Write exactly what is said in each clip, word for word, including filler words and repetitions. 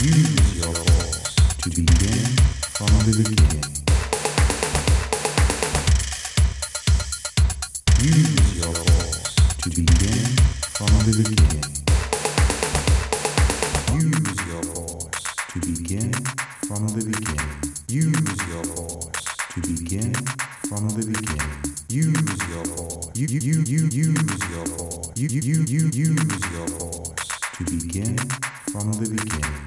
Use your voice to begin from the beginning. Use your voice to begin from the beginning. Use your voice to begin from the beginning. Use your voice to begin from the beginning. Use your voice. You you you you use your voice. You you you you use your voice to begin from the beginning.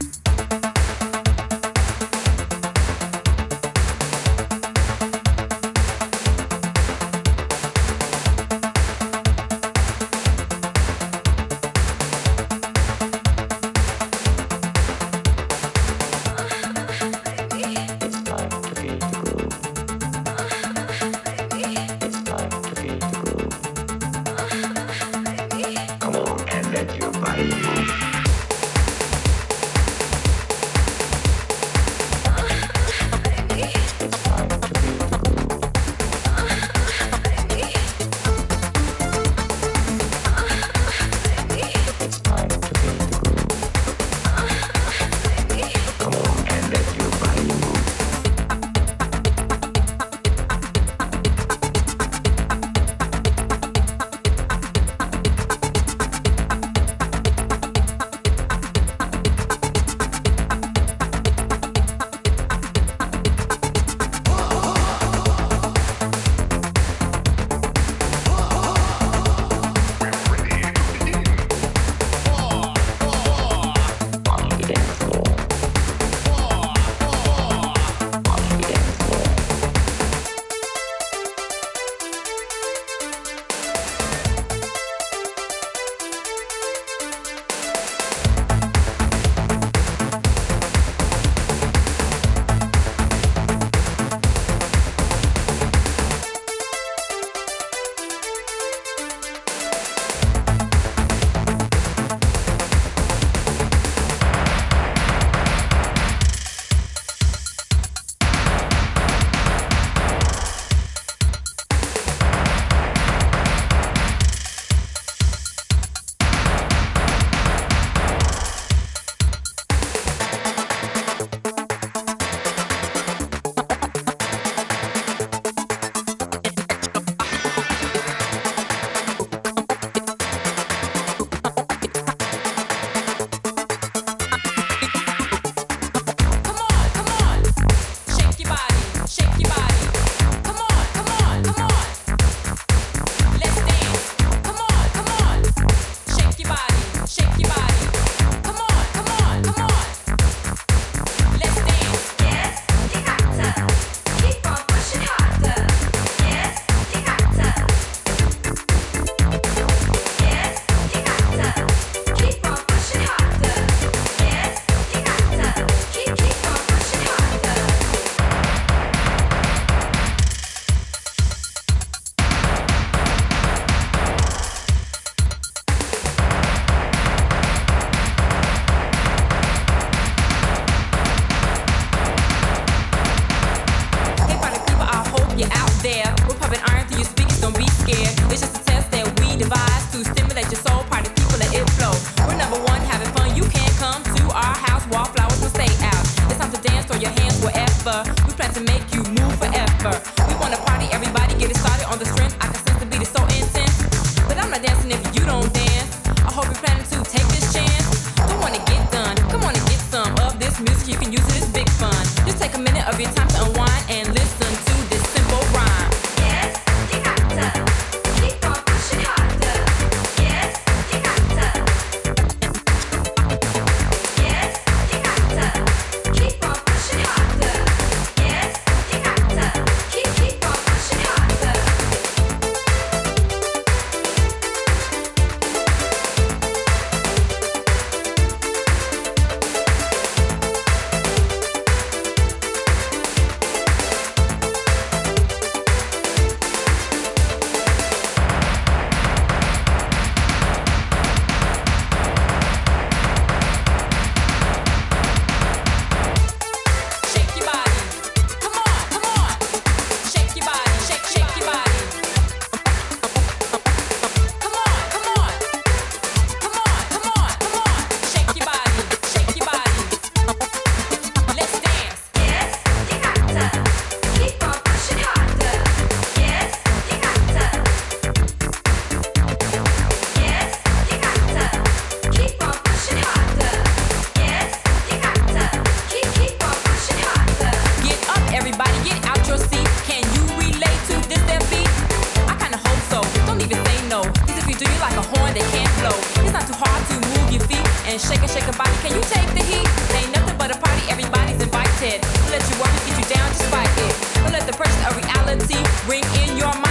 and shake and shake a body. Can you take the heat? Ain't nothing but a party, everybody's invited. We'll let you work, get you down, just fight it. We'll let the pressure of reality ring in your mind.